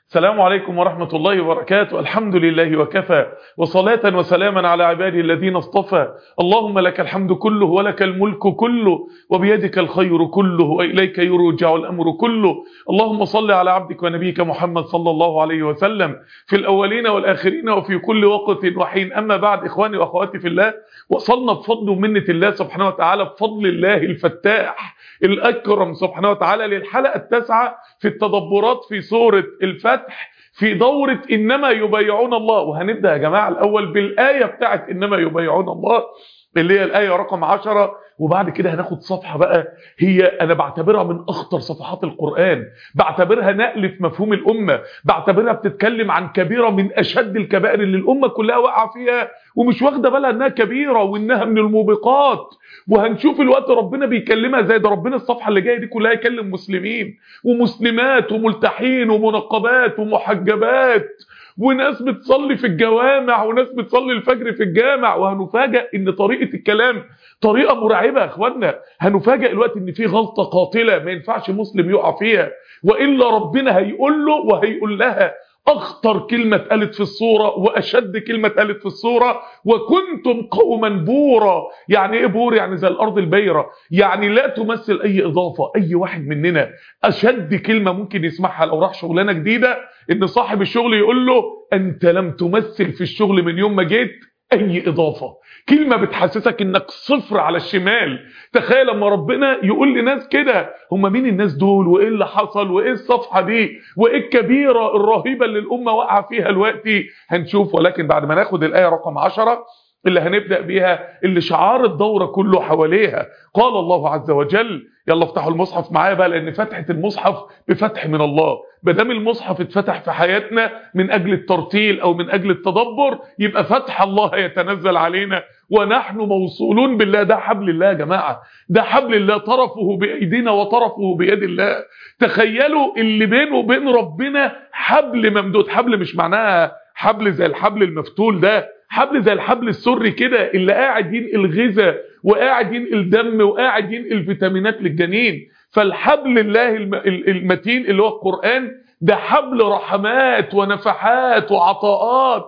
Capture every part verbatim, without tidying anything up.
السلام عليكم ورحمة الله وبركاته. الحمد لله وكفى، وصلاة وسلاما على عباده الذين اصطفى. اللهم لك الحمد كله ولك الملك كله وبيدك الخير كله وإليك يرجع الأمر كله. اللهم صل على عبدك ونبيك محمد صلى الله عليه وسلم في الأولين والآخرين وفي كل وقت وحين. أما بعد، إخواني وأخواتي في الله، وصلنا بفضل ومنة الله سبحانه وتعالى، بفضل الله الفتاح الأكرم سبحانه وتعالى، للحلقة التاسعة في التدبرات في سورة الفتح في دورة إنما يبايعون الله. وهنبدأ يا جماعة الأول بالآية بتاعت إنما يبايعون الله اللي هي الآية رقم عشرة، وبعد كده هناخد صفحة بقى هي أنا بعتبرها من أخطر صفحات القرآن، بعتبرها نقل في مفهوم الأمة، بعتبرها بتتكلم عن كبيرة من أشد الكبائر اللي الأمة كلها واقعة فيها ومش واخدة بالها إنها كبيرة وإنها من الموبقات. وهنشوف الوقت ربنا بيكلمها زي ده. ربنا الصفحة اللي جاية دي كلها يكلم مسلمين ومسلمات وملتحين ومنقبات ومحجبات وناس بتصلي في الجوامع وناس بتصلي الفجر في الجامع. وهنفاجئ ان طريقة الكلام طريقة مرعبة يا اخوانا. هنفاجئ الوقت ان في غلطة قاتلة ما ينفعش مسلم يقع فيها، وإلا ربنا هيقول له وهيقول لها اخطر كلمة اتقالت في الصورة واشد كلمة اتقالت في الصورة: وكنتم قوما بورا. يعني ايه بور؟ يعني زي الارض البيرة، يعني لا تمثل اي اضافة. اي واحد مننا اشد كلمة ممكن يسمعها لو راح شغلانة جديدة ان صاحب الشغل يقول له انت لم تمثل في الشغل من يوم ما جيت اي اضافة. كلمة بتحسسك انك صفر على الشمال. تخيل لما ربنا يقول لناس كده. هم مين الناس دول؟ وايه اللي حصل؟ وايه الصفحة دي؟ وايه الكبيرة الرهيبة اللي الامة واقعة فيها دلوقتي؟ هنشوف. ولكن بعد ما ناخد الآية رقم عشرة اللي هنبدأ بيها، اللي شعار الدورة كله حواليها، قال الله عز وجل. يلا افتحوا المصحف معايا بقى، لان فتحة المصحف بفتح من الله. بدام المصحف اتفتح في حياتنا من اجل الترتيل او من اجل التدبر، يبقى فتح الله يتنزل علينا ونحن موصولون بالله. ده حبل الله يا جماعة، ده حبل الله، طرفه بايدينا وطرفه بيد الله. تخيلوا اللي بينه وبين ربنا حبل ممدود. حبل مش معناها حبل زي الحبل المفتول ده، حبل زي الحبل السري كده اللي قاعد ينقل غذاء وقاعد ينقل دم وقاعد ينقل فيتامينات للجنين. فالحبل الله المتين اللي هو القرآن ده حبل رحمات ونفحات وعطاءات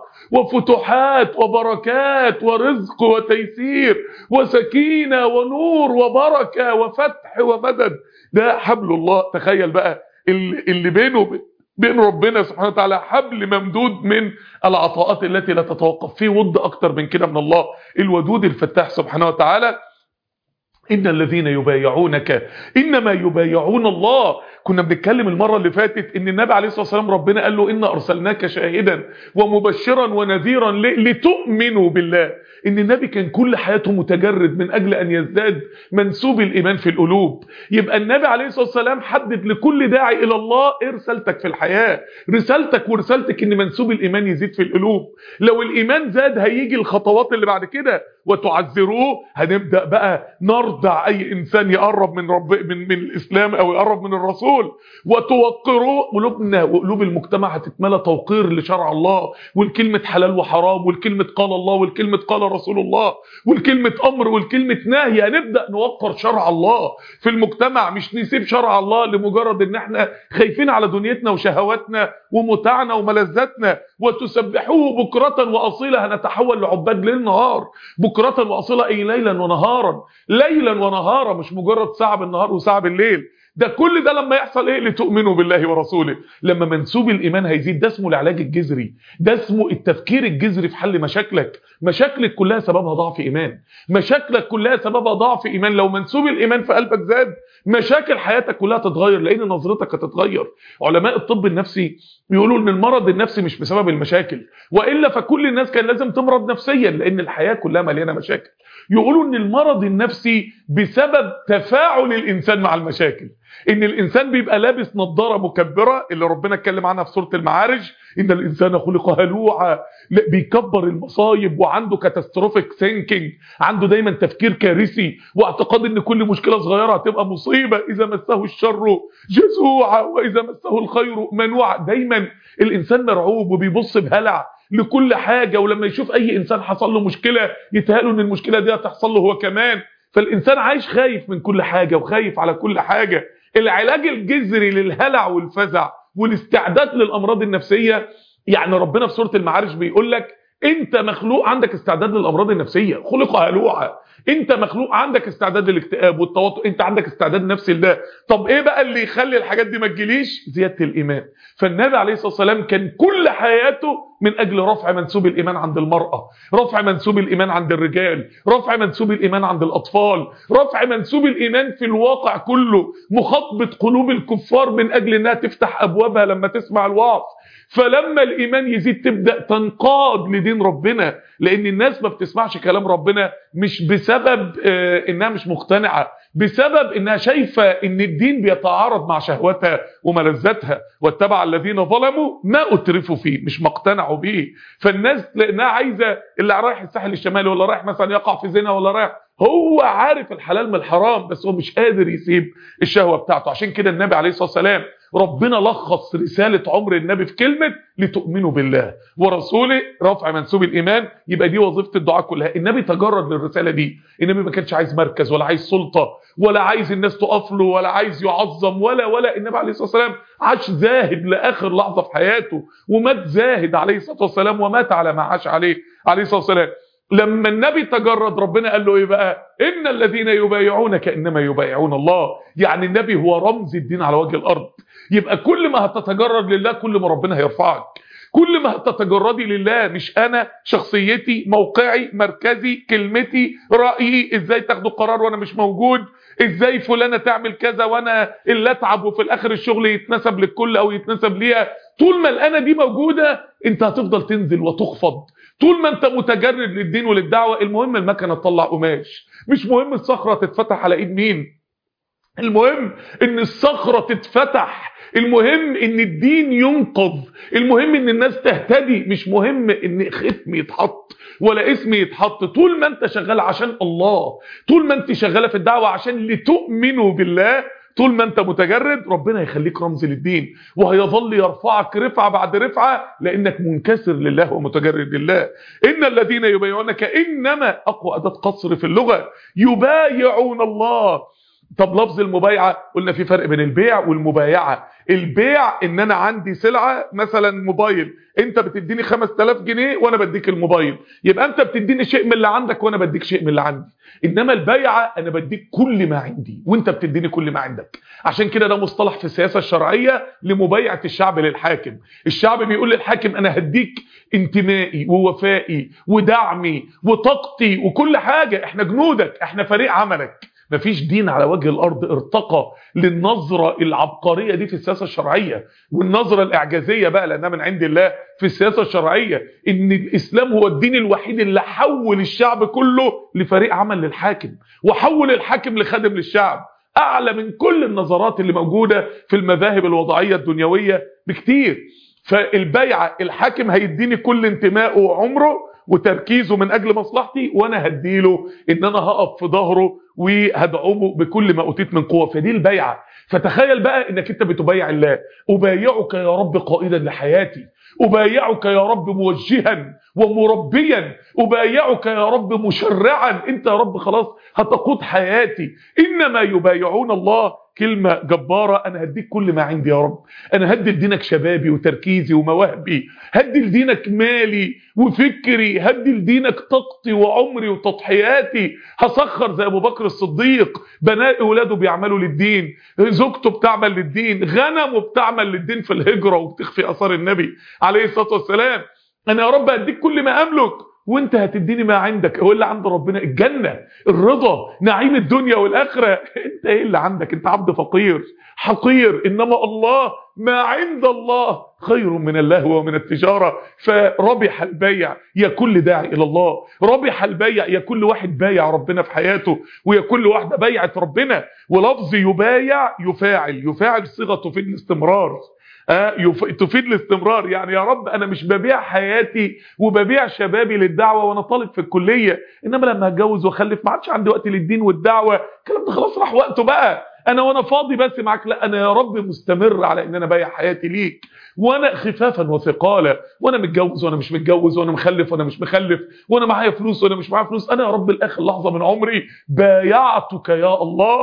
وفتوحات وبركات ورزق وتيسير وسكينة ونور وبركة وفتح ومدد. ده حبل الله. تخيل بقى اللي بينه بين ربنا سبحانه وتعالى حبل ممدود من العطاءات التي لا تتوقف. فيه ود اكتر من كده من الله الودود الفتاح سبحانه وتعالى. إن الذين يبايعونك إنما يبايعون الله. كنا بنتكلم المرة اللي فاتت إن النبي عليه الصلاة والسلام ربنا قال له إن أرسلناك شاهدا ومبشرا ونذيرا لتؤمنوا بالله. إن النبي كان كل حياته متجرد من أجل أن يزداد منسوب الإيمان في القلوب. يبقى النبي عليه الصلاة والسلام حدد لكل داعي إلى الله إيه رسالتك في الحياة. رسالتك ورسالتك إن منسوب الإيمان يزيد في القلوب. لو الإيمان زاد هيجي الخطوات اللي بعد كده: وتعزروه. هنبدأ بقى نرضع أي إنسان يقرب من رب من, من الإسلام أو يقرب من الرسول. وتوقروه. قلوبنا وقلوب المجتمع هتتملى توقير لشرع الله، والكلمة حلال وحرام، والكلمة قال الله، والكلمة قال رسول الله، والكلمة أمر، والكلمة نهي. هنبدأ نوقر شرع الله في المجتمع، مش نسيب شرع الله لمجرد إن احنا خايفين على دنيتنا وشهواتنا ومتعنا وملذاتنا. وتسبحوه بكرة وأصيلا. هنتحول لعباد ليل نهار. بكرة وأصيلا أي ليلا ونهارا. ليلا ونهارا، مش مجرد ساعة بالنهار وساعة بالليل. ده كل ده لما يحصل ايه؟ لتؤمنوا بالله ورسوله. لما منسوب الايمان هيزيد. ده اسمه العلاج الجذري، ده اسمه التفكير الجذري في حل مشاكلك. مشاكلك كلها سببها ضعف ايمان، مشاكلك كلها سببها ضعف ايمان. لو منسوب الايمان في قلبك زاد، مشاكل حياتك كلها تتغير، لان نظرتك هتتغير. علماء الطب النفسي يقولوا ان المرض النفسي مش بسبب المشاكل، والا فكل الناس كان لازم تمرض نفسيا، لان الحياة كلها مليانة مشاكل. يقولوا ان المرض النفسي بسبب تفاعل الانسان مع المشاكل. ان الانسان بيبقى لابس نظارة مكبرة اللي ربنا اتكلم عنها في سورة المعارج: ان الانسان خلق هلوعا. بيكبر المصايب وعنده كاتاستروفيك ثينكينج، عنده دايما تفكير كارثي واعتقاد ان كل مشكلة صغيرة هتبقى مصيبة. اذا مسه الشر جزوعا واذا مسه الخير منوعا. دايما الانسان مرعوب وبيبص بهلع لكل حاجة، ولما يشوف اي انسان حصل له مشكلة يتهيأ له ان المشكلة دي هتحصل له هو كمان. فالانسان عايش خايف من كل حاجة وخايف على كل حاجة. العلاج الجذري للهلع والفزع والاستعداد للامراض النفسيه. يعني ربنا في سوره المعارج بيقول لك انت مخلوق عندك استعداد للامراض النفسيه، خلق هلوعا. انت مخلوق عندك استعداد للاكتئاب والتوتر، انت عندك استعداد نفسي لده. طب ايه بقى اللي يخلي الحاجات دي ما تجيليش؟ زياده الايمان. فالنبي عليه الصلاه والسلام كان كل حياته من اجل رفع منسوب الايمان عند المراه، رفع منسوب الايمان عند الرجال، رفع منسوب الايمان عند الاطفال، رفع منسوب الايمان في الواقع كله، مخاطبه قلوب الكفار من اجل انها تفتح ابوابها لما تسمع الوعظ. فلما الايمان يزيد تبدا تنقاد لدين ربنا، لان الناس ما بتسمعش كلام ربنا مش بسبب آه انها مش مقتنعه، بسبب انها شايفه ان الدين بيتعارض مع شهوتها وملذاتها. واتبع الذين ظلموا ما اترفوا فيه، مش مقتنعوا بيه. فالناس لانها عايزه، اللي رايح الساحل الشمالي ولا رايح مثلا يقع في زنا ولا رايح، هو عارف الحلال من الحرام بس هو مش قادر يسيب الشهوه بتاعته. عشان كده النبي عليه الصلاه والسلام ربنا لخص رسالة عمر النبي في كلمة لتؤمنوا بالله ورسوله، رفع منسوب الإيمان. يبقى دي وظيفة الدعاء كلها. النبي تجرد للرسالة دي. النبي ما كانش عايز مركز ولا عايز سلطة ولا عايز الناس تقف له ولا عايز يعظم ولا ولا النبي عليه الصلاة والسلام عاش زاهد لآخر لحظة في حياته، ومات زاهد عليه الصلاة والسلام، ومات على ما عاش عليه عليه الصلاة والسلام. لما النبي تجرد ربنا قال له ايه بقى؟ ان الذين يبايعونك انما يبايعون الله. يعني النبي هو رمز الدين على وجه الارض. يبقى كل ما هتتجرد لله كل ما ربنا هيرفعك. كل ما هتتجردي لله، مش انا شخصيتي موقعي مركزي كلمتي رايي، ازاي تاخدوا قرار وانا مش موجود، ازاي فلانه تعمل كذا وانا اللي اتعب وفي الاخر الشغل يتنسب للكل او يتنسب ليها. طول ما الانا دي موجوده انت هتفضل تنزل وتخفض. طول ما انت متجرد للدين وللدعوه، المهم المكنه تطلع قماش، مش مهم الصخره تتفتح على ايد مين، المهم ان الصخره تتفتح، المهم ان الدين ينقذ، المهم ان الناس تهتدي، مش مهم ان ختم يتحط ولا اسم يتحط. طول ما انت شغال عشان الله، طول ما انت شغاله في الدعوه عشان لتؤمنوا بالله، طول ما انت متجرد ربنا يخليك رمز للدين، وهيظل يرفعك رفعه بعد رفعه لانك منكسر لله ومتجرد لله. ان الذين يبايعونك، انما اقوى اداه قصر في اللغه، يبايعون الله. طب لفظ المبايعه قلنا في فرق بين البيع والمبايعه. البيع ان انا عندي سلعه مثلا موبايل، انت بتديني خمسة آلاف جنيه وانا بديك الموبايل، يبقى انت بتديني شيء من اللي عندك وانا بديك شيء من اللي عندي. انما البيعه انا بديك كل ما عندي وانت بتديني كل ما عندك. عشان كده ده مصطلح في السياسه الشرعيه لمبايعه الشعب للحاكم. الشعب بيقول للحاكم انا هديك انتمائي ووفائي ودعمي وطاقتي وكل حاجه، احنا جنودك، احنا فريق عملك. مفيش دين على وجه الارض ارتقى للنظره العبقريه دي في السياسه الشرعيه، والنظره الاعجازيه بقى لانها من عند الله في السياسه الشرعيه، ان الاسلام هو الدين الوحيد اللي حول الشعب كله لفريق عمل للحاكم، وحول الحاكم لخادم للشعب. اعلى من كل النظرات اللي موجوده في المذاهب الوضعيه الدنيويه بكتير. فالبيعه الحاكم هيديني كل انتمائه وعمره وتركيزه من اجل مصلحتي، وانا هديله ان انا هقف في ظهره وهدعمه بكل ما اوتيت من قوه. فدي البيعه. فتخيل بقى انك انت بتبايع الله. ابايعك يا رب قائدا لحياتي، ابايعك يا رب موجها ومربيا، ابايعك يا رب مشرعا، انت يا رب خلاص هتقود حياتي. انما يبايعون الله، كلمة جبارة. انا هديك كل ما عندي يا رب، انا هدي لدينك شبابي وتركيزي ومواهبي، هدي لدينك مالي وفكري، هدي لدينك طاقتي وعمري وتضحياتي. هسخر زي ابو بكر الصديق، بناء اولاده بيعملوا للدين، زوجته بتعمل للدين، غنمه بتعمل للدين في الهجرة وبتخفي اثار النبي عليه الصلاة والسلام. انا يا رب هديك كل ما املك وانت هتديني ما عندك. هو اللي عند ربنا الجنة، الرضا، نعيم الدنيا والاخره. انت ايه اللي عندك؟ انت عبد فقير حقير. انما الله، ما عند الله خير من اللهو ومن التجاره. فربح البيع يا كل داعي الى الله، ربح البيع يا كل واحد بايع ربنا في حياته، ويا كل واحده بايعت ربنا. ولفظ يبايع يفاعل، يفاعل صيغه تفيد الاستمرار، آه يف... تفيد الاستمرار. يعني يا رب انا مش ببيع حياتي وببيع شبابي للدعوه وانا طالب في الكليه، انما لما هتجوز واخلف ما عادش عندي وقت للدين والدعوه، الكلام ده خلاص راح وقته بقى، انا وانا فاضي بس معاك. لا، انا يا رب مستمر على ان انا بايع حياتي ليك، وانا خفافا وثقالا، وانا متجوز وانا مش متجوز، وانا مخلف وانا مش مخلف، وانا معايا فلوس وانا مش معايا فلوس. انا يا رب لاخر لحظه من عمري بايعتك يا الله،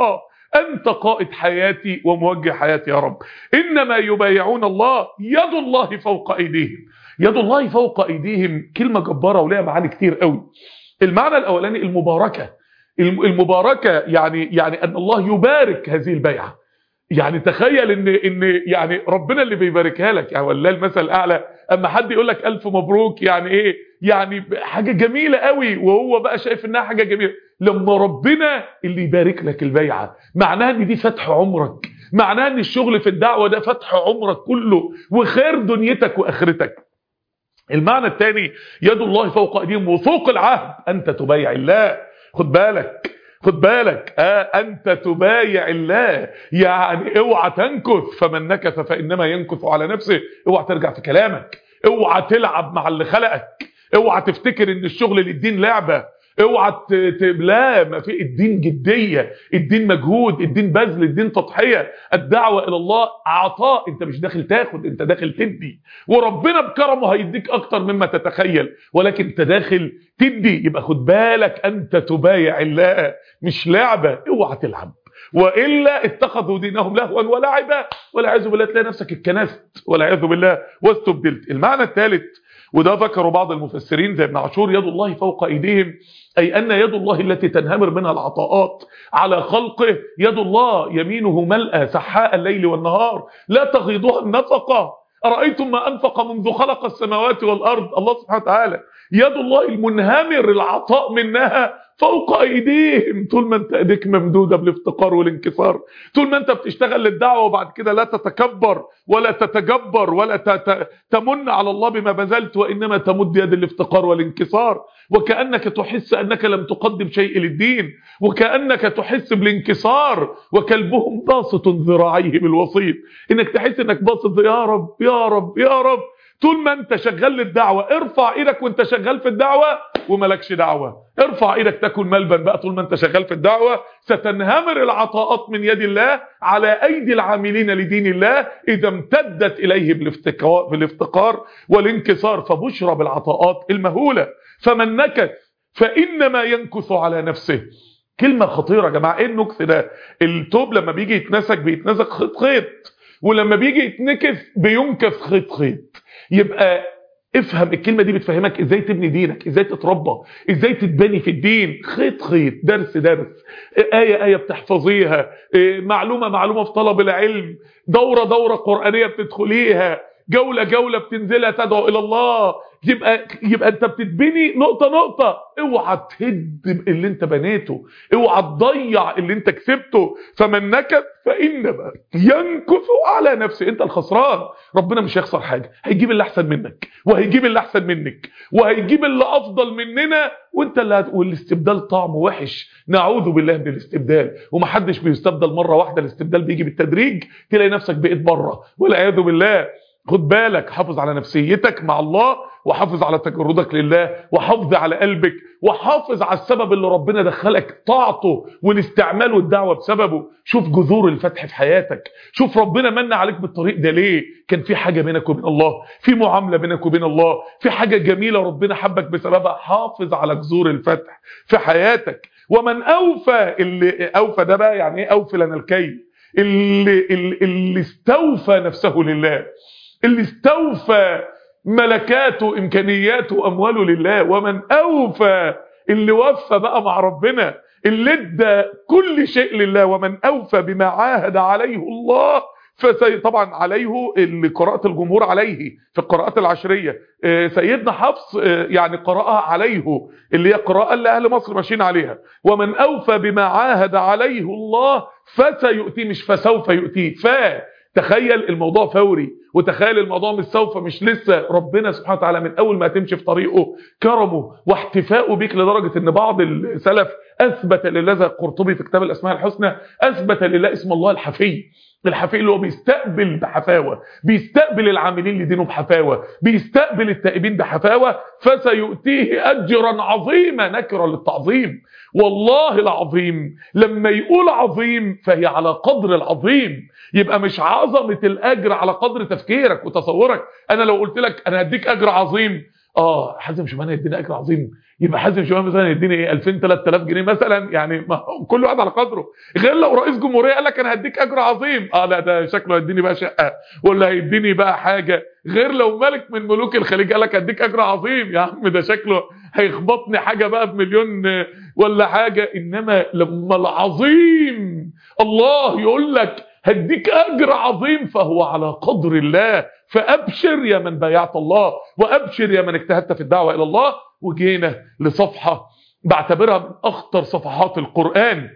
أنت قائد حياتي وموجه حياتي يا رب. إنما يبايعون الله يد الله فوق أيديهم. يد الله فوق أيديهم كلمة جبارة ولها معاني كتير قوي. المعنى الأولاني المباركة، المباركة يعني يعني أن الله يبارك هذه البيعة. يعني تخيل ان ان يعني ربنا اللي بيباركها لك، يعني والله المثل الاعلى. اما حد يقول لك الف مبروك يعني ايه؟ يعني حاجه جميله قوي، وهو بقى شايف انها حاجه جميله. لما ربنا اللي يبارك لك البيعه معناها ان دي فتح عمرك، معناها ان الشغل في الدعوه ده فتح عمرك كله وخير دنيتك واخرتك. المعنى الثاني يد الله فوق ايديهم وفوق العهد، انت تبايع الله. خد بالك خد بالك آه أنت تبايع الله، يعني اوعى تنكث، فمن نكث فإنما ينكث على نفسه. اوعى ترجع في كلامك، اوعى تلعب مع اللي خلقك، اوعى تفتكر ان الشغل للدين لعبة، اوعى ت... ت... لا، ما في الدين جدية، الدين مجهود، الدين بذل، الدين تضحية. الدعوة إلى الله عطاء، انت مش داخل تاخد، انت داخل تدي، وربنا بكرمه هيديك اكتر مما تتخيل، ولكن انت داخل تدي. يبقى خد بالك انت تبايع الله، مش لعبة، اوعى تلعب، وإلا اتخذوا دينهم لهوا ولعبا والعياذ بالله تلاقي نفسك اتكنست والعياذ بالله واستبدلت. المعنى الثالث وده ذكروا بعض المفسرين زي ابن عاشور، يد الله فوق أيديهم، أي أن يد الله التي تنهمر منها العطاءات على خلقه يد الله يمينه ملأى سحاء الليل والنهار لا تغيضها النفقة. أرأيتم ما أنفق منذ خلق السماوات والأرض. الله سبحانه وتعالى يد الله المنهمر العطاء منها فوق أيديهم. طول ما انت ايديك ممدودة بالافتقار والانكسار، طول ما انت بتشتغل للدعوة وبعد كده لا تتكبر ولا تتجبر ولا تمن على الله بما بذلت، وإنما تمد يد الافتقار والانكسار، وكأنك تحس أنك لم تقدم شيء للدين، وكأنك تحس بالانكسار وكلبهم باسط ذراعيه بالوسيط، انك تحس انك باسط يا رب يا رب يا رب. طول ما انت شغال للدعوة ارفع ايدك وانت شغال في الدعوة وملكش دعوة، ارفع ايدك تاكل ملبن بقى. طول ما انت شغال في الدعوة ستنهمر العطاءات من يد الله على ايدي العاملين لدين الله اذا امتدت اليه بالافتقار, بالافتقار والانكسار. فبشرى بالعطاءات المهولة. فمن نكث فانما ينكث على نفسه. كلمة خطيرة يا جماعة. ايه النكث ده؟ التوب لما بيجي يتنسك بيتنسك خيط خيط، ولما بيجي يتنكث بينكث خيط خيط. يبقى افهم الكلمة دي بتفهمك ازاي تبني دينك، ازاي تتربى، ازاي تتبني في الدين. خيط خيط، درس درس، آية آية بتحفظيها، معلومة معلومة في طلب العلم، دورة دورة قرآنية بتدخليها، جولة جولة بتنزلها تدعو إلى الله. يبقى يبقى انت بتتبني نقطة نقطة. اوعى تهد اللي انت بنيته، اوعى تضيع اللي انت كسبته. فمن نكث فإنما ينكث على نفسه. انت الخسران، ربنا مش هيخسر حاجة، هيجيب اللي احسن منك وهيجيب اللي احسن منك وهيجيب اللي افضل مننا، وانت اللي هت... والاستبدال طعمه وحش. نعوذ بالله من الاستبدال، ومحدش بيستبدل مرة واحدة، الاستبدال بيجي بالتدريج، تلاقي نفسك بقيت بره والعياذ بالله. خد بالك، حافظ على نفسيتك مع الله، وحافظ على تجردك لله، وحافظ على قلبك، وحافظ على السبب اللي ربنا دخلك طاعته والاستعمال والدعوة بسببه. شوف جذور الفتح في حياتك، شوف ربنا من عليك بالطريق ده ليه. كان في حاجة بينك وبين الله، في معاملة بينك وبين الله، في حاجة جميلة ربنا حبك بسببها. حافظ على جذور الفتح في حياتك. ومن أوفى، اللي أوفى ده بقى يعني ايه؟ أوفى لنا الكيل، اللي, اللي, اللي استوفى نفسه لله، اللي استوفى ملكاته إمكانياته أمواله لله. ومن أوفى، اللي وفى بقى مع ربنا، اللي ادى كل شيء لله. ومن أوفى بما عاهد عليه الله فسي طبعا عليه اللي قراءة الجمهور عليه في القراءات العشرية. سيدنا حفص يعني قراءها عليه، اللي هي قراءة اللي أهل مصر ماشيين عليها. ومن أوفى بما عاهد عليه الله فسيؤتيه، مش فسوف يؤتيه. ف تخيل الموضوع فوري، وتخيل الموضوع مش سوف، مش لسه. ربنا سبحانه وتعالى من اول ما تمشي في طريقه كرمه واحتفاؤه بيك، لدرجة ان بعض السلف اثبت لله زي القرطبي في كتاب الاسماء الحسنى، اثبت لله اسم الله الحفي. الحفي اللي هو بيستقبل بحفاوة، بيستقبل العاملين لدينه بحفاوة، بيستقبل التائبين بحفاوة. فسيؤتيه اجرا عظيما، نكرة للتعظيم. والله العظيم لما يقول عظيم فهي على قدر العظيم. يبقى مش عظمة الأجر على قدر تفكيرك وتصورك. أنا لو قلت لك أنا هديك أجر عظيم اه حازم شومان هيديني اجر عظيم، يبقى حازم شومان مثلا هيديني ايه ألفين ثلاثة آلاف جنيه مثلا، يعني ما كل واحد على قدره. غير لو رئيس جمهوريه قال لك انا هديك اجر عظيم، اه لا ده شكله هيديني بقى شقه ولا هيديني بقى حاجه. غير لو ملك من ملوك الخليج قال لك هديك اجر عظيم، يا عم ده شكله هيخبطني حاجه بقى بمليون ولا حاجه. انما لما العظيم الله يقول لك هديك اجر عظيم فهو على قدر الله. فابشر يا من بايعت الله، وابشر يا من اجتهدت في الدعوه الى الله. وجينا لصفحه بعتبرها من اخطر صفحات القرآن،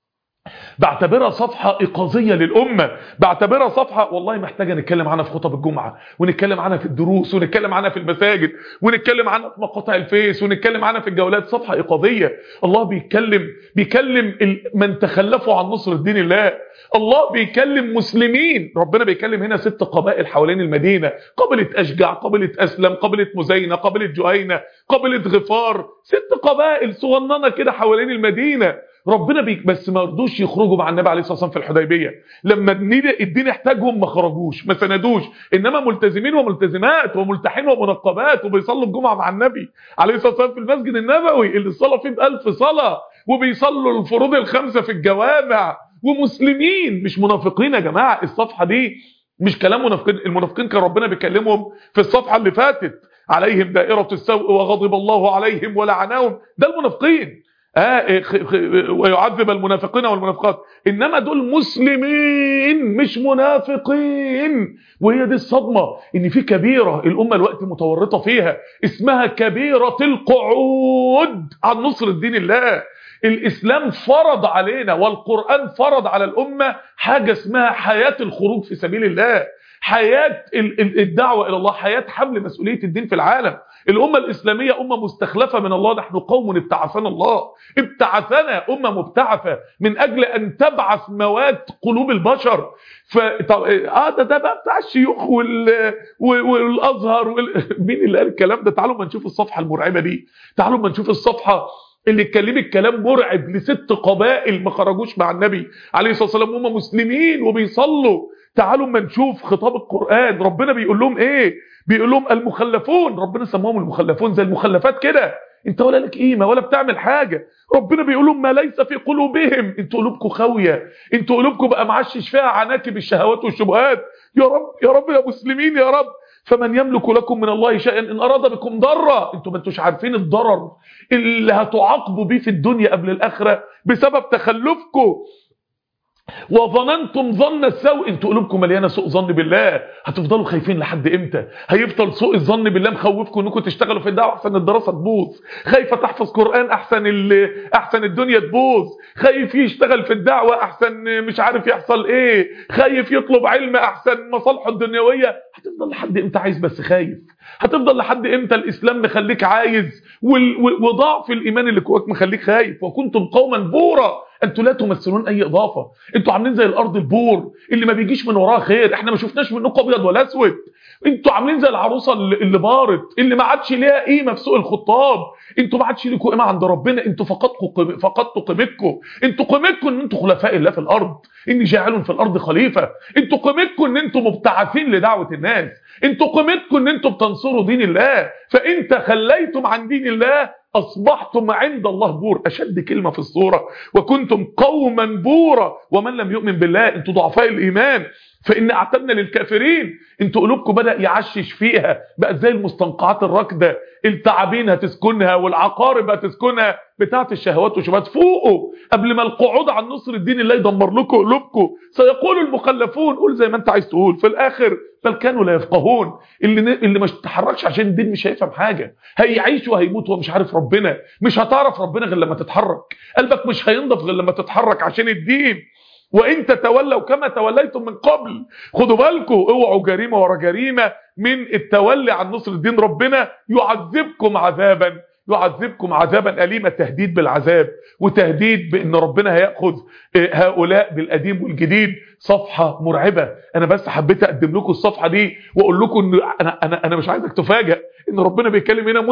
بعتبرها صفحة إيقاظية للأمة، بعتبرها صفحة والله محتاجة نتكلم عنها في خطب الجمعة، ونتكلم عنها في الدروس، ونتكلم عنها في المساجد، ونتكلم عنها في مقاطع الفيس، ونتكلم عنها في الجولات. صفحة إيقاظية. الله بيتكلم بيكلم من تخلفوا عن نصر الدين الله. الله بيكلم مسلمين. ربنا بيكلم هنا ست قبائل حوالين المدينة، قبيلة أشجع، قبيلة أسلم، قبيلة مزينة، قبيلة جهينة، قبيلة غفار. ست قبائل صغننة كده حوالين المدينة. ربنا بيك بس ما رضوش يخرجوا مع النبي عليه الصلاه والسلام في الحديبيه. لما الدين احتاجهم ما خرجوش، ما سندوش، انما ملتزمين وملتزمات وملتحين ومنقبات وبيصلوا الجمعه مع النبي عليه الصلاه والسلام في المسجد النبوي اللي الصلاه فيه بألف صلاه، وبيصلوا الفروض الخمسه في الجوامع، ومسلمين مش منافقين. يا جماعه الصفحه دي مش كلام منافقين. المنافقين كان ربنا بيكلمهم في الصفحه اللي فاتت، عليهم دائره السوء وغضب الله عليهم ولعناهم. ده المنافقين. آه ويعذب المنافقين والمنافقات. انما دول مسلمين مش منافقين. وهي دي الصدمه، ان في كبيره الامه الوقت متورطه فيها اسمها كبيره القعود عن نصر الدين الله. الاسلام فرض علينا والقرآن فرض على الامه حاجه اسمها حياه الخروج في سبيل الله، حياه الدعوه الى الله، حياه حمل مسؤوليه الدين في العالم. الامه الاسلاميه امه مستخلفه من الله. نحن قوم ابتعثنا الله، ابتعثنا امه مبتعثه من اجل ان تبعث مواد قلوب البشر. ف اه ده ده بقى بتاع الشيوخ وال... والازهر وال... مين اللي قال الكلام ده؟ تعالوا ما نشوف الصفحه المرعبه دي، تعالوا ما نشوف الصفحه اللي اتكلمت كلام مرعب لست قبائل ما خرجوش مع النبي عليه الصلاه والسلام، هم مسلمين وبيصلوا. تعالوا ما نشوف خطاب القرآن ربنا بيقول لهم ايه. بيقول لهم المخلفون، ربنا سماهم المخلفون زي المخلفات كده، انت ولا لك قيمه ولا بتعمل حاجه. ربنا بيقول لهم ما ليس في قلوبهم، انتوا قلوبكم خاويه، انتوا قلوبكم بقى معشش فيها عناكب الشهوات والشبهات. يا رب يا رب يا مسلمين يا رب. فمن يملك لكم من الله شيئا ان اراد بكم ضرا. انتوا ما انتوش عارفين الضرر اللي هتعاقبوا بيه في الدنيا قبل الاخره بسبب تخلفكم. وظننتم ظن السوء، انتوا قلوبكم مليانه سوء ظن بالله. هتفضلوا خايفين لحد امتى؟ هيفضل سوء الظن بالله مخوفكم انكم تشتغلوا في الدعوه احسن الدراسه تبوظ، خايفه تحفظ قرآن احسن احسن الدنيا تبوظ، خايف يشتغل في الدعوه احسن مش عارف يحصل ايه، خايف يطلب علم احسن مصالحه الدنيويه. هتفضل لحد امتى عايز بس خايف؟ هتفضل لحد امتى الاسلام مخليك عايز وضعف الايمان اللي جواك مخليك خايف؟ وكنتم قوما بورا، انتوا لا تمثلون اي اضافه، انتوا عاملين زي الارض البور اللي ما بيجيش من وراها خير، احنا ما شفناش منكم ابيض ولا اسود. انتوا عاملين زي العروسه اللي بارت اللي ما عادش ليها قيمه في سوق الخطاب. انتوا ما عادش ليكم قيمه عند ربنا، انتوا فقدتوا فقدتوا قيمتكم. انتوا قيمتكم ان انتوا خلفاء الله في الارض، اني جاعل في الارض خليفه. انتوا قيمتكم ان انتوا مبتعثين لدعوه الناس، انتوا قيمتكم ان انتوا بتنصروا دين الله. فان تخليتم عن دين الله أصبحتم عند الله بور. أشد كلمة في الصورة، وكنتم قوما بورا. ومن لم يؤمن بالله، انتوا ضعفاء الإيمان، فإن أعتدنا للكافرين. انتوا قلوبكم بدأ يعشش فيها، بقت زي المستنقعات الراكدة، التعابين هتسكنها والعقارب هتسكنها بتاعت الشهوات والشبهات. فوقوا قبل ما القعود عن نصر الدين الله يدمر لكم قلوبكم. سيقول المخلفون، قول زي ما انت عايز تقول في الآخر، بل كانوا لا يفقهون. اللي اللي مش تتحركش عشان الدين مش هيفهم حاجة، هيعيش وهيموت ومش عارف ربنا. مش هتعرف ربنا غير لما تتحرك، قلبك مش هينضف غير لما تتحرك عشان الدين. وإن تتولوا كما توليتم من قبل. خدوا بالكم، اوعوا جريمة ورا جريمة من التولي عن نصر الدين. ربنا يعذبكم عذابا يعذبكم عذابا أليما، تهديد بالعذاب وتهديد بأن ربنا هيأخذ هؤلاء بالقديم والجديد. صفحة مرعبة. أنا بس حبيت أقدم لكم الصفحة دي وأقول لكم أن أنا, أنا, أنا مش عايزك تفاجأ أن ربنا بيتكلم هنا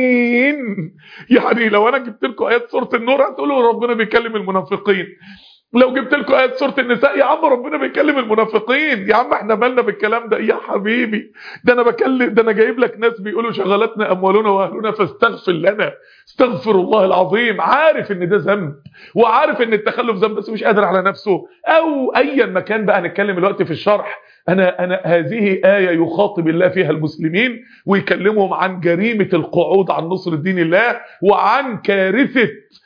مسلمين. يعني لو أنا جبت لكم آيات سورة النور هتقولوا ربنا بيكلم المنافقين. لو جبت لكم آية سورة النساء، يا عم ربنا بيكلم المنافقين، يا عم احنا مالنا بالكلام ده يا حبيبي، ده انا بكلم، ده انا جايب لك ناس بيقولوا شغلتنا اموالنا واهلنا فاستغفر لنا. استغفر الله العظيم، عارف ان ده ذنب وعارف ان التخلف ذنب بس مش قادر على نفسه، او ايا ما كان بقى. نتكلم الوقت في الشرح. انا انا هذه آية يخاطب الله فيها المسلمين ويكلمهم عن جريمة القعود عن نصر دين الله وعن كارثة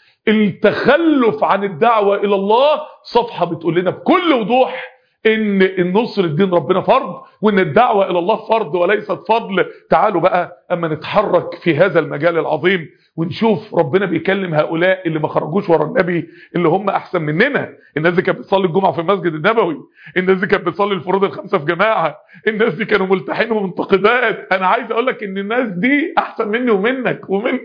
التخلف عن الدعوة إلى الله. صفحة بتقول لنا بكل وضوح إن النصر الدين ربنا فرض، وإن الدعوة إلى الله فرض وليست فضل. تعالوا بقى أما نتحرك في هذا المجال العظيم ونشوف ربنا بيكلم هؤلاء اللي ما خرجوش ورا النبي، اللي هم أحسن مننا. الناس دي كانت بتصلي الجمعة في المسجد النبوي، الناس دي كانت بتصلي الفروض الخمسة في جماعة، الناس دي كانوا ملتحين ومنتقدات. أنا عايز أقول لك إن الناس دي أحسن مني ومنك ومنك.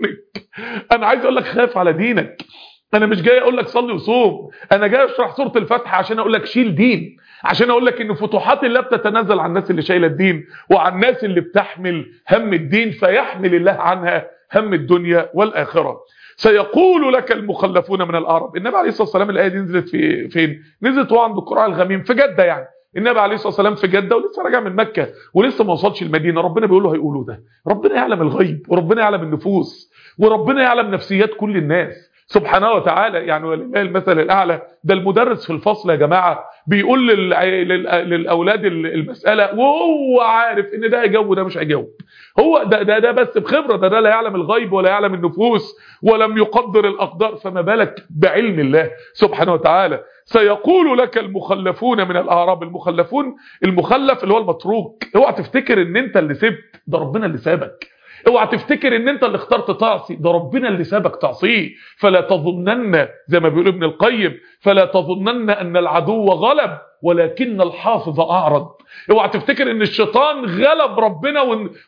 أنا عايز أقول لك خاف على دينك. انا مش جاي اقول لك صلي وصوم، انا جاي اشرح سوره الفاتحه عشان اقول لك شيل دين، عشان اقول لك ان فتوحات الله بتتنزل على الناس اللي شايله الدين وعلى الناس اللي بتحمل هم الدين، فيحمل الله عنها هم الدنيا والاخره. سيقول لك المخلفون من الاعراب. النبي عليه الصلاه والسلام الايه دي نزلت في فين؟ نزلت وهو عند القرى الغميم في جده. يعني النبي عليه الصلاه والسلام في جده ولسه راجع من مكه ولسه ما وصلش المدينه، ربنا بيقول له هيقولوا ده. ربنا يعلم الغيب وربنا يعلم النفوس وربنا يعلم نفسيات كل الناس سبحانه وتعالى. يعني ولله المثل الاعلى. ده المدرس في الفصل يا جماعه بيقول لل... لل... للاولاد المساله وهو عارف ان ده هيجاوب وده مش هيجاوب. هو ده ده ده بس بخبره، ده ده لا يعلم الغيب ولا يعلم النفوس ولم يقدر الاقدار، فما بالك بعلم الله سبحانه وتعالى. سيقول لك المخلفون من الاعراب. المخلفون، المخلف اللي هو المتروك. اوعى تفتكر ان انت اللي سبت، ده ربنا اللي سابك. اوعى تفتكر ان انت اللي اخترت تعصي، ده ربنا اللي سابك تعصيه. فلا تظنن، زي ما بيقول ابن القيم، فلا تظنن ان العدو غلب ولكن الحافظ اعرض. اوعى تفتكر ان الشيطان غلب ربنا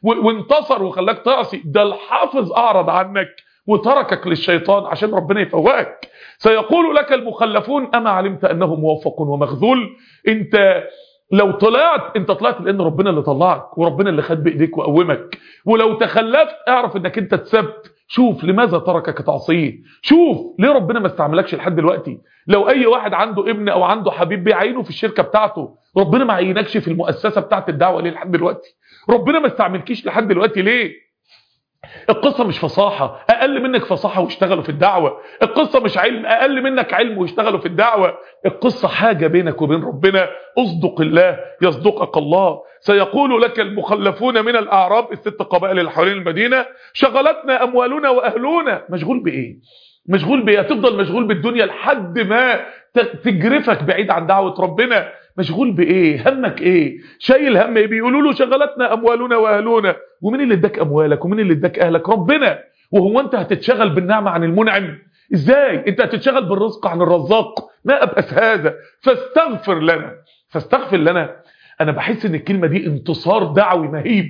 وانتصر وخلاك تعصي، ده الحافظ اعرض عنك وتركك للشيطان عشان ربنا يفوقك. سيقول لك المخلفون اما علمت انه موفق ومخذول. انت لو طلعت، انت طلعت لان ربنا اللي طلعك وربنا اللي خد بايديك وقومك. ولو تخلفت اعرف انك انت اتسبت. شوف لماذا تركك تعصيه، شوف ليه ربنا ما استعملكش لحد دلوقتي. لو اي واحد عنده ابن او عنده حبيب بيعينه في الشركه بتاعته، ربنا ما عينكش في المؤسسه بتاعه الدعوه ليه لحد دلوقتي؟ ربنا ما استعملكيش لحد دلوقتي ليه؟ القصة مش فصاحة، أقل منك فصاحة واشتغلوا في الدعوة. القصة مش علم، أقل منك علم واشتغلوا في الدعوة. القصة حاجة بينك وبين ربنا. اصدق الله يصدقك الله. سيقول لك المخلفون من الأعراب، الست قبائل اللي حوالين المدينة، شغلتنا أموالنا وأهلنا. مشغول بإيه؟ مشغول بإيه؟ هتفضل مشغول بالدنيا لحد ما تجرفك بعيد عن دعوة ربنا. مشغول بايه؟ همك ايه؟ شايل هم ايه؟ بيقولوا له شغلتنا اموالنا واهلنا. ومين اللي اداك اموالك ومين اللي اداك اهلك؟ ربنا. وهو انت هتتشغل بالنعمه عن المنعم؟ ازاي انت هتتشغل بالرزق عن الرزاق؟ ما ابأس هذا. فاستغفر لنا. فاستغفر لنا. انا بحس ان الكلمه دي انتصار دعوي مهيب.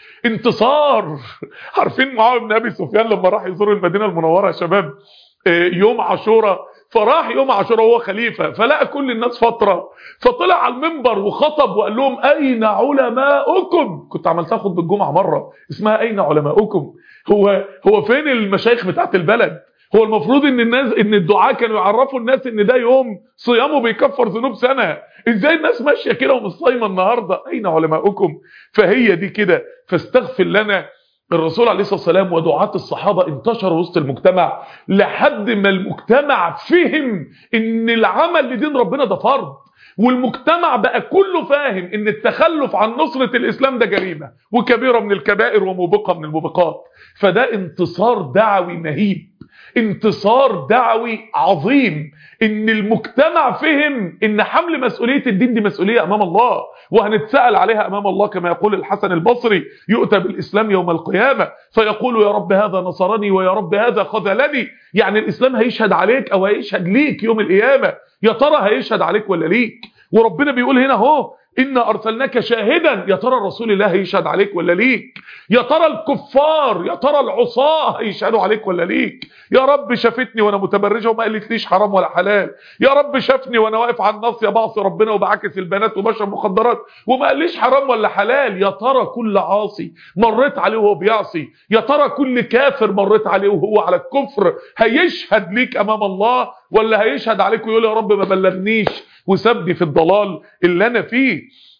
انتصار. عارفين معاويه بن ابي سفيان لما راح يزور المدينه المنوره يا شباب يوم عاشوراء، فراح يوم عاشوراء وهو خليفة، فلقى كل الناس فترة، فطلع على المنبر وخطب وقال لهم أين علماؤكم؟ كنت عملتها خطبة الجمعة مرة اسمها أين علماؤكم. هو هو فين المشايخ بتاعت البلد؟ هو المفروض ان الناس، ان الدعاة كانوا يعرفوا الناس ان ده يوم صيامه بيكفر ذنوب سنة. ازاي الناس ماشية كده ومش صايمة النهاردة؟ أين علماؤكم؟ فهي دي كده. فاستغفر لنا. الرسول عليه الصلاة والسلام ودعاة الصحابة انتشروا وسط المجتمع لحد ما المجتمع فهم ان العمل لدين ربنا ده فرض، والمجتمع بقى كله فاهم ان التخلف عن نصرة الاسلام ده جريمة وكبيرة من الكبائر وموبقة من الموبقات. فده انتصار دعوي مهيب، انتصار دعوي عظيم، ان المجتمع فهم ان حمل مسؤولية الدين دي مسؤولية امام الله وهنتسأل عليها امام الله. كما يقول الحسن البصري يؤتى بالاسلام يوم القيامة فيقول يا رب هذا نصرني ويا رب هذا خذلني. يعني الاسلام هيشهد عليك او هيشهد ليك يوم القيامة. يا ترى هيشهد عليك ولا ليك؟ وربنا بيقول هنا اهو إنا أرسلناك شاهدا. يا ترى الرسول الله هيشهد عليك ولا ليك؟ يا ترى الكفار، يا ترى العصاة هيشهدوا عليك ولا ليك؟ يا رب شافتني وانا متبرجه وما قالتليش حرام ولا حلال. يا رب شافني وانا واقف على الناصيه بعصي ربنا وبعكس البنات وبشرب مخدرات وما قاليش حرام ولا حلال. يا ترى كل عاصي مريت عليه وهو بيعصي، يا ترى كل كافر مريت عليه وهو على الكفر هيشهد ليك امام الله؟ ولا هيشهد عليك ويقول يا رب ما بلغنيش وسابني في الضلال اللي انا فيه؟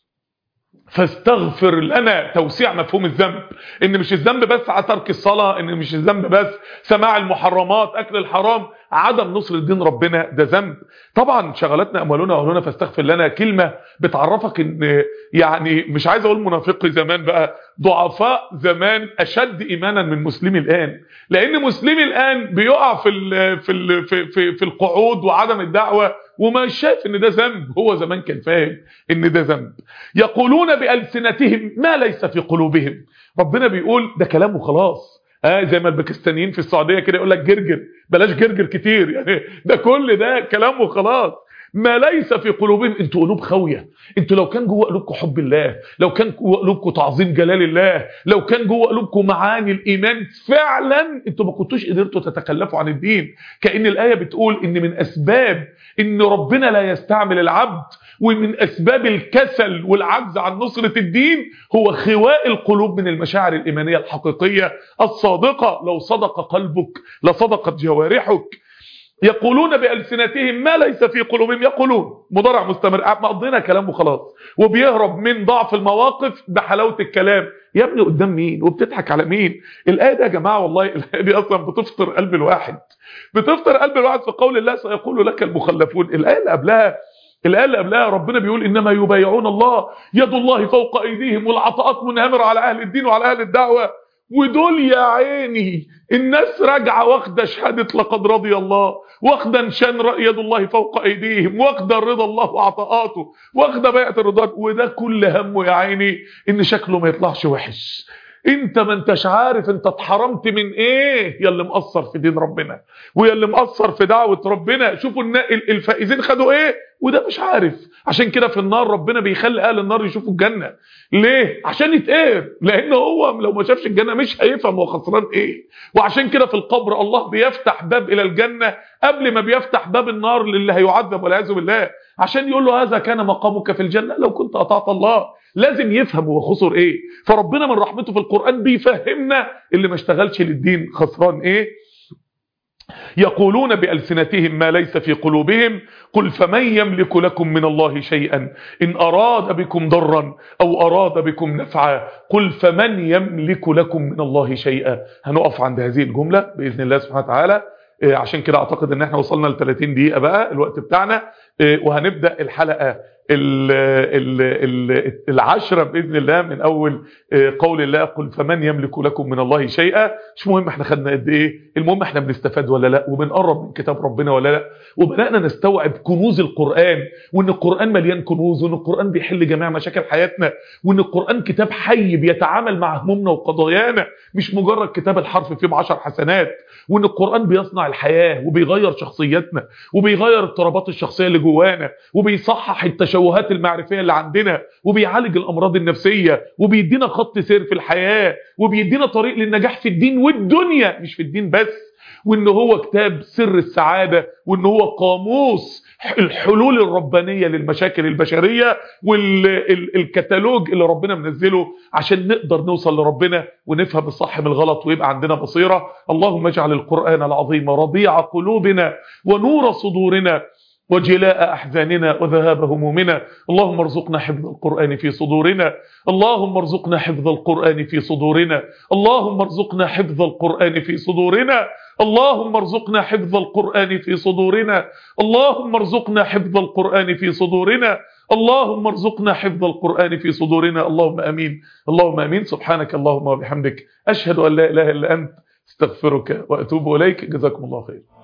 فاستغفر لنا، توسيع مفهوم الذنب، ان مش الذنب بس على ترك الصلاة، ان مش الذنب بس سماع المحرمات، اكل الحرام، عدم نصر الدين ربنا ده ذنب. طبعا شغلتنا اموالنا واهلنا فاستغفر لنا كلمة بتعرفك ان يعني مش عايز اقول منافقي زمان بقى، ضعفاء زمان اشد ايمانا من مسلمي الان، لان مسلمي الان بيقع في ال في ال في في, في القعود وعدم الدعوة وما شايف ان ده ذنب، هو زمان كان فاهم ان ده ذنب. يقولون بألسنتهم ما ليس في قلوبهم، ربنا بيقول ده كلام وخلاص. اه زي ما الباكستانيين في السعودية كده يقول لك جرجر، بلاش جرجر كتير، يعني ده كل ده كلام وخلاص. ما ليس في قلوبهم، انتوا قلوب خاويه، انتوا لو كان جوه قلوبكم حب الله، لو كان جوه قلوبكم تعظيم جلال الله، لو كان جوه قلوبكم معاني الايمان فعلا، انتوا ما كنتوش قدرتوا تتخلفوا عن الدين. كأن الايه بتقول ان من اسباب ان ربنا لا يستعمل العبد ومن اسباب الكسل والعجز عن نصرة الدين هو خواء القلوب من المشاعر الايمانيه الحقيقيه الصادقه. لو صدق قلبك لصدقت جوارحك. يقولون بألسنتهم ما ليس في قلوبهم، يقولون مضارع مستمر، مقضينا كلام وخلاص، وبيهرب من ضعف المواقف بحلاوة الكلام. يا ابني قدام مين وبتضحك على مين؟ الآية دي يا جماعة والله الآية دي أصلا بتفطر قلب الواحد، بتفطر قلب الواحد في قول الله سيقول لك المخلفون. الآية اللي قبلها الآية اللي قبلها ربنا بيقول إنما يبايعون الله يد الله فوق أيديهم، والعطاءات منهمرة على أهل الدين وعلى أهل الدعوة. ودول يا عيني الناس راجعه واخده شهاده لقد رضي الله، واخده نشان يد الله فوق ايديهم، واخده رضا الله وعطاءاته، واخده بيعه الرضا، وده كل همه يا عيني ان شكله ما يطلعش وحش. انت ما انتش عارف انت اتحرمت من ايه يا اللي مقصر في دين ربنا ويا اللي مقصر في دعوه ربنا. شوفوا الفائزين خدوا ايه وده مش عارف. عشان كده في النار ربنا بيخلي اهل النار يشوفوا الجنه. ليه؟ عشان يتقهر، لان هو لو ما شافش الجنه مش هيفهم هو خسران ايه. وعشان كده في القبر الله بيفتح باب الى الجنه قبل ما بيفتح باب النار للي هيعذب والعياذ بالله، عشان يقول له هذا كان مقامك في الجنه لو كنت اطعت الله. لازم يفهم هو خسر ايه. فربنا من رحمته في القران بيفهمنا اللي ما اشتغلش للدين خسران ايه. يقولون بألسنتهم ما ليس في قلوبهم قل فمن يملك لكم من الله شيئا إن أراد بكم ضرا أو أراد بكم نفعا قل فمن يملك لكم من الله شيئا. هنقف عند هذه الجملة بإذن الله سبحانه وتعالى. عشان كده أعتقد أن احنا وصلنا ل ثلاثين دقيقة بقى الوقت بتاعنا، وهنبدأ الحلقة العشرة بإذن الله من أول قول الله قل فمن يملك لكم من الله شيئا. مش مهم احنا خدنا قد ايه، المهم احنا بنستفاد ولا لا، وبنقرب من كتاب ربنا ولا لا، وبدأنا نستوعب كنوز القرآن، وان القرآن مليان كنوز، وان القرآن بيحل جميع مشاكل حياتنا، وان القرآن كتاب حي بيتعامل مع همومنا وقضايانا، مش مجرد كتاب الحرف فيه بعشر حسنات، وان القرآن بيصنع الحياة وبيغير شخصيتنا وبيغير اضطرابات الشخصية اللي جوانا وبيصحح التشوهات المعرفية اللي عندنا وبيعالج الأمراض النفسية وبيدينا خط سير في الحياة وبيدينا طريق للنجاح في الدين والدنيا مش في الدين بس. وإنه هو كتاب سر السعادة، وإنه هو قاموس الحلول الربانية للمشاكل البشرية، والكتالوج اللي ربنا منزله عشان نقدر نوصل لربنا ونفهم الصح من الغلط ويبقى عندنا بصيرة. اللهم اجعل القرآن العظيم ربيع قلوبنا ونور صدورنا وجلاء أحزاننا وذهاب همومنا. اللهم ارزقنا حفظ القرآن في صدورنا، اللهم ارزقنا حفظ القرآن في صدورنا، اللهم ارزقنا حفظ القرآن في صدورنا، اللهم ارزقنا حفظ القرآن في صدورنا، اللهم ارزقنا حفظ القرآن في صدورنا، اللهم ارزقنا حفظ القرآن في صدورنا. اللهم آمين، اللهم آمين. سبحانك اللهم وبحمدك أشهد أن لا إله إلا أنت استغفرك وأتوب إليك. جزاكم الله خير.